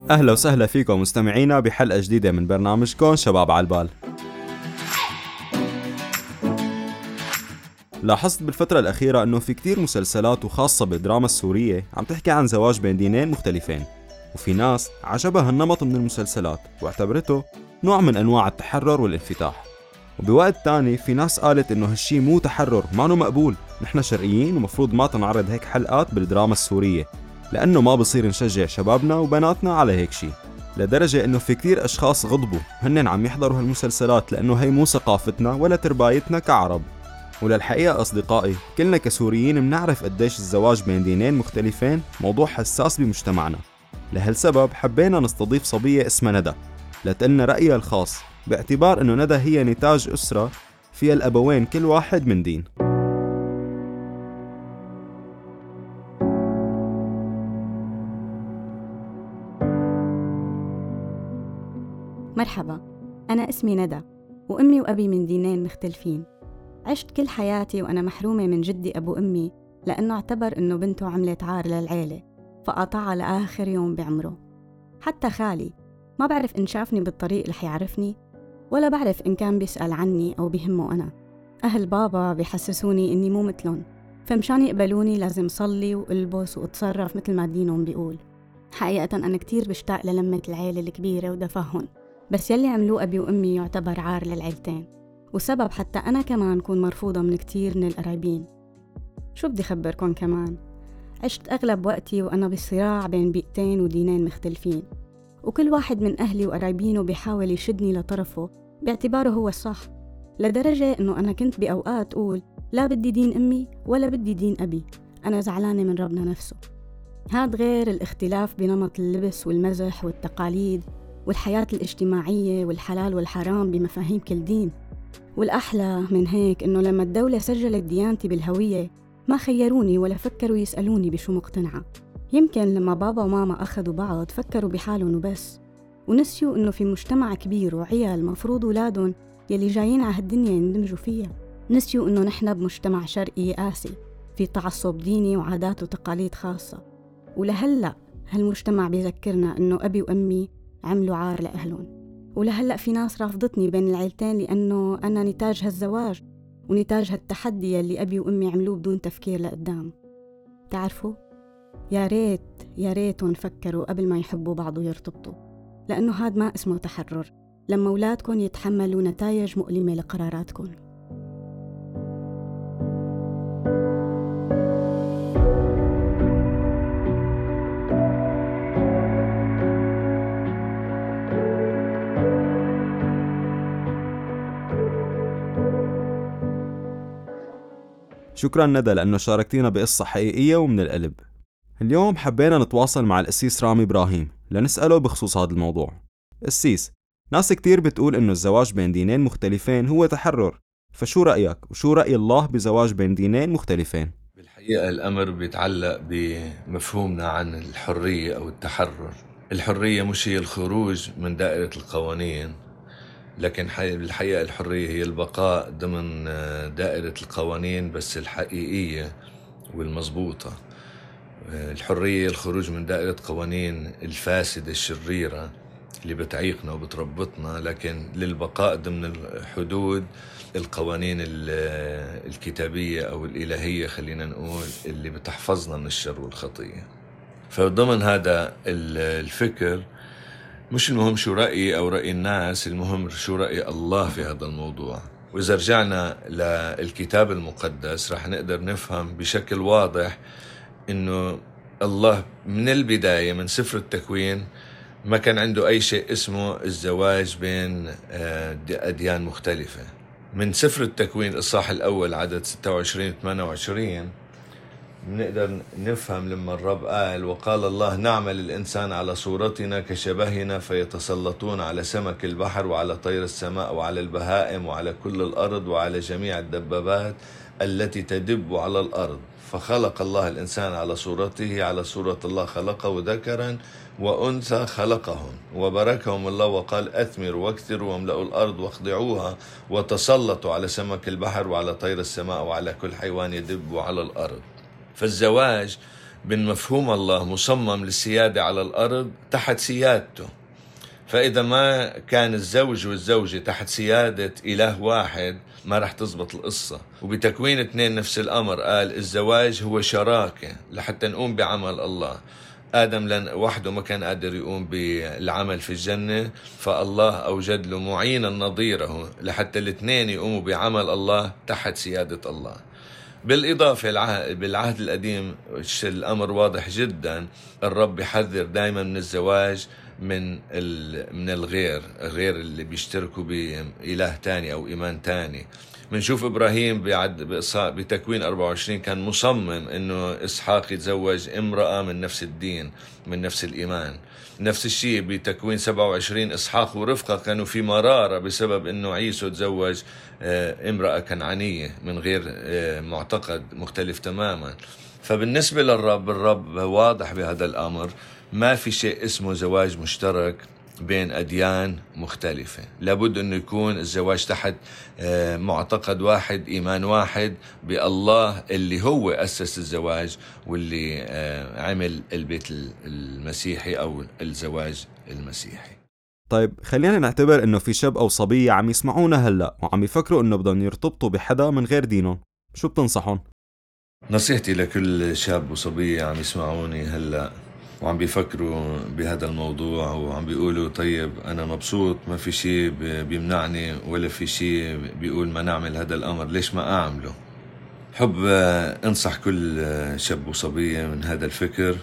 أهلا وسهلا فيكم مستمعينا بحلقة جديدة من برنامجكم شباب على البال. لاحظت بالفترة الأخيرة أنه في كتير مسلسلات وخاصة بالدراما السورية عم تحكي عن زواج بين دينين مختلفين، وفي ناس عجبها النمط من المسلسلات واعتبرته نوع من أنواع التحرر والانفتاح، وبوقت تاني في ناس قالت أنه هالشي مو تحرر، مانو مقبول، نحن شرقيين ومفروض ما تنعرض هيك حلقات بالدراما السورية لأنه ما بصير نشجع شبابنا وبناتنا على هيك شي. لدرجة أنه في كتير أشخاص غضبوا هنن عم يحضروا هالمسلسلات لأنه هي مو ثقافتنا ولا تربايتنا كعرب. وللحقيقة أصدقائي، كلنا كسوريين منعرف قديش الزواج بين دينين مختلفين موضوع حساس بمجتمعنا. لهالسبب حبينا نستضيف صبية اسمها ندى لتقلنا رأيها الخاص، باعتبار أنه ندى هي نتاج أسرة فيها الأبوين كل واحد من دين. مرحبا، أنا اسمي ندى وأمي وأبي من دينين مختلفين. عشت كل حياتي وأنا محرومة من جدي أبو أمي لأنه اعتبر أنه بنته عملت عار للعيلة فقاطعها لآخر يوم بعمره. حتى خالي ما بعرف إن شافني بالطريق رح يعرفني، ولا بعرف إن كان بيسأل عني أو بيهمه أنا. أهل بابا بيحسسوني إني مو مثلهم، فمشان يقبلوني لازم صلي وألبس وأتصرف مثل ما دينهم بيقول. حقيقة أنا كتير بشتاق للمة العيلة الكبيرة ودفاهم، بس يلي عملوه أبي وأمي يعتبر عار للعيلتين، وسبب حتى أنا كمان كون مرفوضة من كتير من القرايبين. شو بدي خبركن كمان، عشت أغلب وقتي وأنا بصراع بين بيئتين ودينين مختلفين، وكل واحد من أهلي وقرايبينه بيحاول يشدني لطرفه باعتباره هو الصح، لدرجة أنه أنا كنت بأوقات أقول لا بدي دين أمي ولا بدي دين أبي، أنا زعلانة من ربنا نفسه. هاد غير الاختلاف بنمط اللبس والمزح والتقاليد والحياة الاجتماعية والحلال والحرام بمفاهيم كل دين. والأحلى من هيك إنه لما الدولة سجلت ديانتي بالهوية ما خيروني ولا فكروا يسألوني بشو مقتنعة. يمكن لما بابا وماما أخذوا بعض فكروا بحالهم وبس، ونسيوا إنه في مجتمع كبير وعيال مفروض أولادهم يلي جايين على هالدنيا يندمجوا فيها. نسيوا إنه نحن بمجتمع شرقي قاسي في تعصب ديني وعادات وتقاليد خاصة. ولهلأ هالمجتمع بيذكرنا إنه أبي وأمي عملوا عار لأهلهم، ولهلأ في ناس رافضتني بين العيلتين لأنه أنا نتاج هالزواج ونتاج هالتحدي اللي أبي وأمي عملوه بدون تفكير لقدام. تعرفوا، يا ريتهم فكروا قبل ما يحبوا بعض ويرتبطوا، لأنه هاد ما اسمه تحرر لما أولادكم يتحملوا نتائج مؤلمة لقراراتكم. شكرا ندى لأنه شاركتينا بقصة حقيقية ومن القلب. اليوم حبينا نتواصل مع القسيس رامي إبراهيم لنسأله بخصوص هذا الموضوع. قسيس، ناس كتير بتقول إنه الزواج بين دينين مختلفين هو تحرر، فشو رأيك وشو رأي الله بزواج بين دينين مختلفين؟ بالحقيقة الأمر بيتعلق بمفهومنا عن الحرية أو التحرر. الحرية مش هي الخروج من دائرة القوانين، لكن بالحقيقة الحرية هي البقاء ضمن دائرة القوانين بس الحقيقية والمضبوطة. الحرية الخروج من دائرة قوانين الفاسدة الشريرة اللي بتعيقنا وبتربطنا، لكن للبقاء ضمن الحدود القوانين الكتابية أو الإلهية خلينا نقول اللي بتحفظنا من الشر والخطية. فضمن هذا الفكر مش المهم شو رأيي أو رأي الناس، المهم شو رأي الله في هذا الموضوع. وإذا رجعنا للكتاب المقدس رح نقدر نفهم بشكل واضح إنه الله من البداية من سفر التكوين ما كان عنده أي شيء اسمه الزواج بين أديان مختلفة. من سفر التكوين الإصحاح الأول عدد 26-28 نقدر نفهم لما الرب قال: وقال الله نعمل الإنسان على صورتنا كشبهنا فيتسلطون على سمك البحر وعلى طير السماء وعلى البهائم وعلى كل الأرض وعلى جميع الدبابات التي تدب على الأرض. فخلق الله الإنسان على صورته، على صورة الله خلقه، ذكرا وأنثى خلقهم، وباركهم الله وقال: أثمروا واكثروا واملأوا الأرض واخضعوها وتسلطوا على سمك البحر وعلى طير السماء وعلى كل حيوان يدب على الأرض. فالزواج بمفهوم الله مصمم للسيادة على الأرض تحت سيادته. فإذا ما كان الزوج والزوجة تحت سيادة إله واحد ما رح تزبط القصة. وبتكوين 2 نفس الأمر قال الزواج هو شراكة لحتى نقوم بعمل الله. آدم وحده ما كان قادر يقوم بالعمل في الجنة، فالله أوجد له معينا نظيره لحتى الاثنين يقوموا بعمل الله تحت سيادة الله. بالإضافة بالعهد القديم الأمر واضح جدا، الرب يحذر دائما من الزواج من الغير اللي بيشتركوا بإله تاني أو إيمان تاني. منشوف إبراهيم بتكوين 24 كان مصمم إنه إسحاق يتزوج امرأة من نفس الدين من نفس الإيمان. نفس الشيء بتكوين 27 إسحاق ورفقة كانوا في مرارة بسبب إنه عيسو تزوج امرأة كنعانية من غير معتقد مختلف تماما. فبالنسبة للرب، الرب واضح بهذا الأمر، ما في شيء اسمه زواج مشترك بين أديان مختلفة. لابد أنه يكون الزواج تحت معتقد واحد، إيمان واحد بالله اللي هو أسس الزواج واللي عمل البيت المسيحي أو الزواج المسيحي. طيب خلينا نعتبر أنه في شاب أو صبية عم يسمعونا هلأ وعم يفكروا أنه بدهم يرتبطوا بحدا من غير دينهم، شو بتنصحون؟ نصيحتي لكل شاب وصبية عم يسمعوني هلأ وعم بيفكروا بهذا الموضوع وعم بيقولوا طيب أنا مبسوط، ما في شيء بيمنعني ولا في شيء بيقول ما نعمل هذا الأمر، ليش ما أعمله؟ حب أنصح كل شاب وصبية من هذا الفكر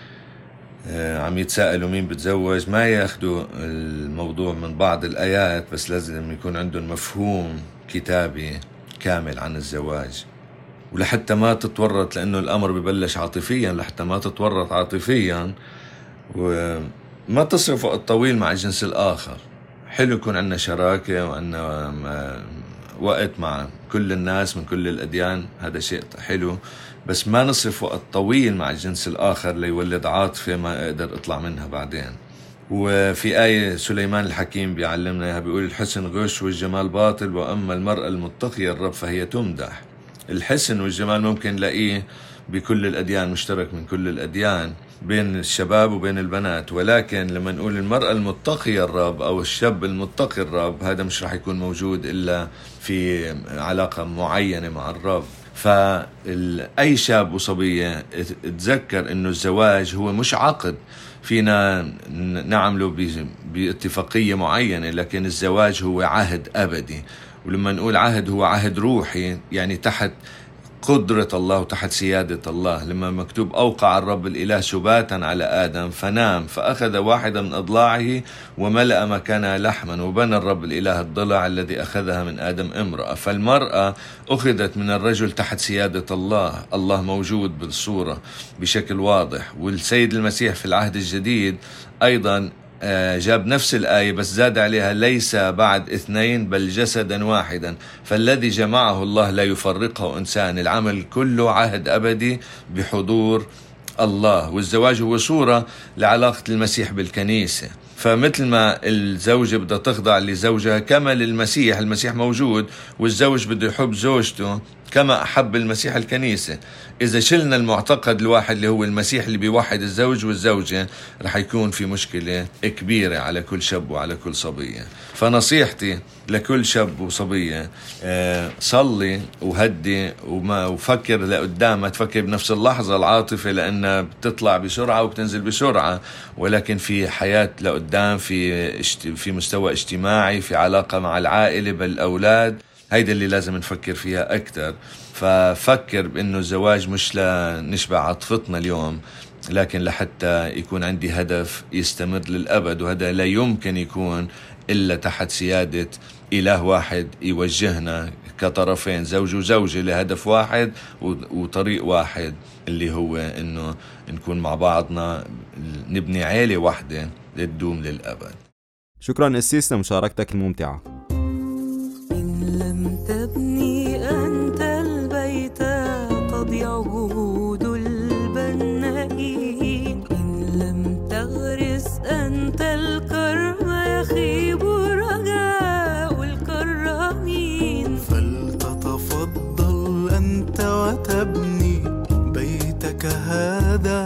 عم يتساءلوا مين بتزوج، ما ياخدوا الموضوع من بعض الآيات، بس لازم يكون عندهم مفهوم كتابي كامل عن الزواج. ولحتى ما تتورط، لأنه الأمر ببلش عاطفيا، لحتى ما تتورط عاطفيا وما تصرف وقت طويل مع الجنس الآخر. حلو يكون عندنا شراكة وعندنا وقت مع كل الناس من كل الأديان، هذا شيء حلو، بس ما نصرف وقت طويل مع الجنس الآخر ليولد عاطفة ما أقدر أطلع منها بعدين. وفي آية سليمان الحكيم بيعلمنا إياها، بيقول الحسن غش والجمال باطل وأما المرأة المتقية الرب فهي تمدح. الحسن والجمال ممكن نلاقيه بكل الأديان، مشترك من كل الأديان بين الشباب وبين البنات، ولكن لما نقول المرأة المتقية الرب أو الشاب المتقي الرب، هذا مش رح يكون موجود إلا في علاقة معينة مع الرب. فأي شاب وصبية تذكر إنه الزواج هو مش عقد فينا نعمله باتفاقية معينة، لكن الزواج هو عهد أبدي. ولما نقول عهد هو عهد روحي، يعني تحت قدرة الله وتحت سيادة الله. لما مكتوب أوقع الرب الإله سباتا على آدم فنام فأخذ واحدة من أضلاعه وملأ مكانها لحما وبنى الرب الإله الضلع الذي أخذها من آدم امرأة. فالمرأة أخذت من الرجل تحت سيادة الله، الله موجود بالصورة بشكل واضح. والسيد المسيح في العهد الجديد أيضا جاب نفس الآية بس زاد عليها ليس بعد 2 بل جسدا واحدا، فالذي جمعه الله لا يفرقه إنسان. العمل كله عهد أبدي بحضور الله، والزواج هو صورة لعلاقة المسيح بالكنيسة. فمثل ما الزوجة بدها تخضع لزوجها كما للمسيح، المسيح موجود والزوج بده يحب زوجته كما أحب المسيح الكنيسة. إذا شلنا المعتقد الواحد اللي هو المسيح اللي بيوحد الزوج والزوجة، رح يكون في مشكلة كبيرة على كل شاب وعلى كل صبية. فنصيحتي لكل شاب وصبية، صلي وهدي وفكر لقدام، ما تفكر بنفس اللحظة العاطفة لأنها بتطلع بسرعة وبتنزل بسرعة، ولكن في حياة لقدام، في مستوى اجتماعي، في علاقة مع العائلة بالأولاد، هيدا اللي لازم نفكر فيها أكتر. ففكر بأنه الزواج مش لنشبع عاطفتنا اليوم، لكن لحتى يكون عندي هدف يستمر للأبد، وهذا لا يمكن يكون إلا تحت سيادة إله واحد يوجهنا كطرفين، زوج وزوجة، لهدف واحد وطريق واحد، اللي هو إنه نكون مع بعضنا نبني عائلة واحدة لتدوم للأبد. شكرا أسيس لمشاركتك الممتعة. إن لم تبني أنت البيت تضيع جهود البنائين، إن لم تغرس أنت الكرم يخيب رجاء الكرامين. فلتتفضل أنت وتبني بيتك هذا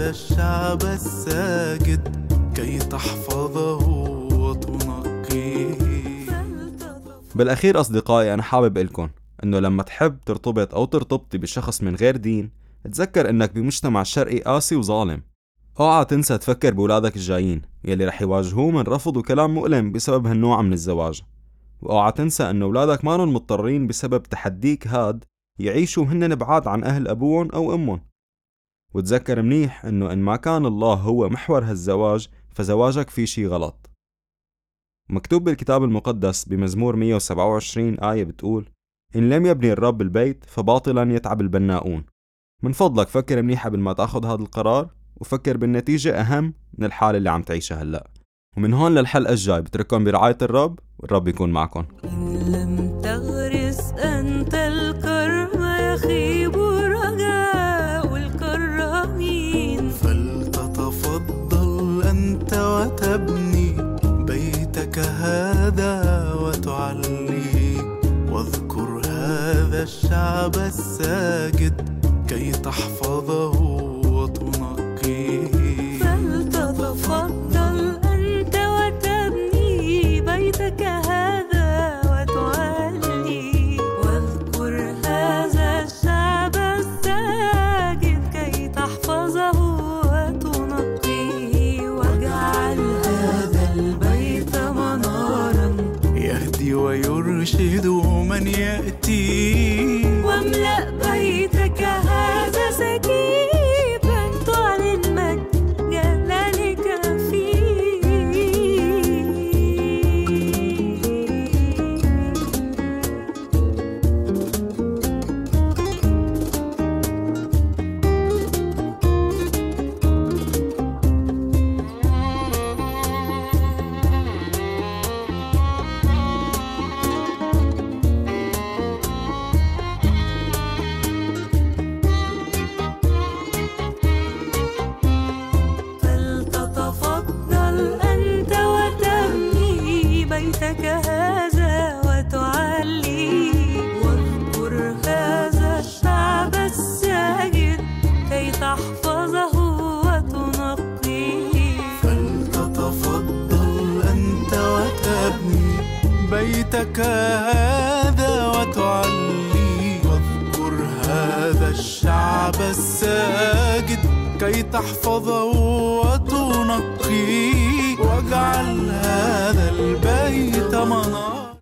هذا الشعب الساجد كي تحفظه وتنقيه. بالأخير أصدقائي، أنا حابب إلكن إنه لما تحب ترتبط أو ترتبطي بشخص من غير دين، تذكر إنك بمجتمع شرقي قاسي وظالم. اوعى تنسى تفكر بولادك الجايين يلي رح يواجهوه من رفض وكلام مؤلم بسبب هالنوع من الزواج، واوعى تنسى إنه أولادك مانن مضطرين بسبب تحديك هاد يعيشوا هنن بعاد عن أهل أبوهم أو أمهم. وتذكر منيح إنه إن ما كان الله هو محور هالزواج فزواجك فيه شي غلط. مكتوب بالكتاب المقدس بمزمور 127 آية بتقول: إن لم يبني الرب البيت فباطلا يتعب البناؤون. من فضلك فكر منيح قبل ما تاخد هذا القرار، وفكر بالنتيجة أهم من الحالة اللي عم تعيشها هلأ. ومن هون للحلقة الجاي بترككم برعاية الرب، والرب يكون معكم. إن لم تغرس أنت الكرم يخيب رجاء الكرامين. فلتتفضل أنت وتبني بيتك هذا وتعلي، واذكر هذا الشعب الساجد كي تحفظه وتنقيه. فلتتفضل أنت وتبني بيتك هذا وتعلي، واذكر هذا الشعب الساجد كي تحفظه وتنقيه. واجعل هذا البيت منارا يهدي ويرشد من يأتي، واملأ بيتك هذا سكيبا تعلن مجد جلالك فيه. فلتتفضل أنت وتبني بيتك هذا وتعلي، واذكر هذا الشعب الساجد كي تحفظه وتنقيه. فلتتفضل أنت وتبني بيتك هذا وتعلي، واذكر هذا الشعب الساجد كي تحفظه وتنقيه. واجعل هذا البيت منار